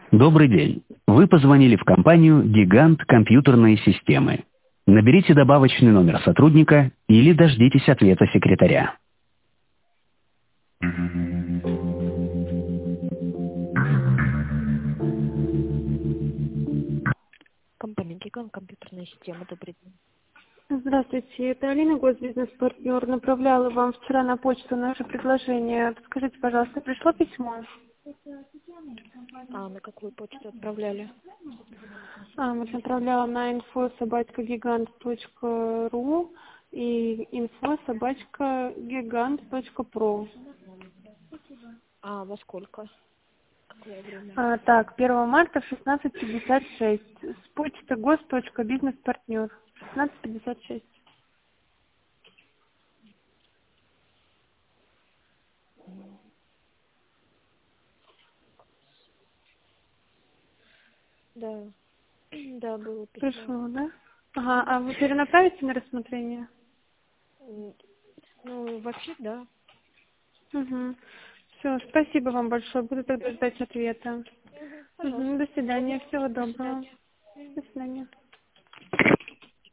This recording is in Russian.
Добрый день. Вы позвонили в компанию «Гигант компьютерные системы». Наберите добавочный номер сотрудника или дождитесь ответа секретаря. Компания «Гигант компьютерная система». Добрый день. Здравствуйте, это Алина, госбизнес-партнер. Направляла вам вчера на почту наше предложение. Скажите, пожалуйста, пришло письмо? А на какую почту отправляли? Вот направляла на info@gigant.ru и info@gigant.pro. А во сколько? Какое время? Так, 1 марта в 16:56. С почты гос.бизнес-партнер. 16:56. Да. Да, было письмо. Пришло, да? Ага, а вы перенаправите на рассмотрение? Ну, вообще, да. Угу. Все, спасибо вам большое. Буду тогда ждать ответа. Пожалуйста. До свидания. Всего До доброго. свидания. До свидания.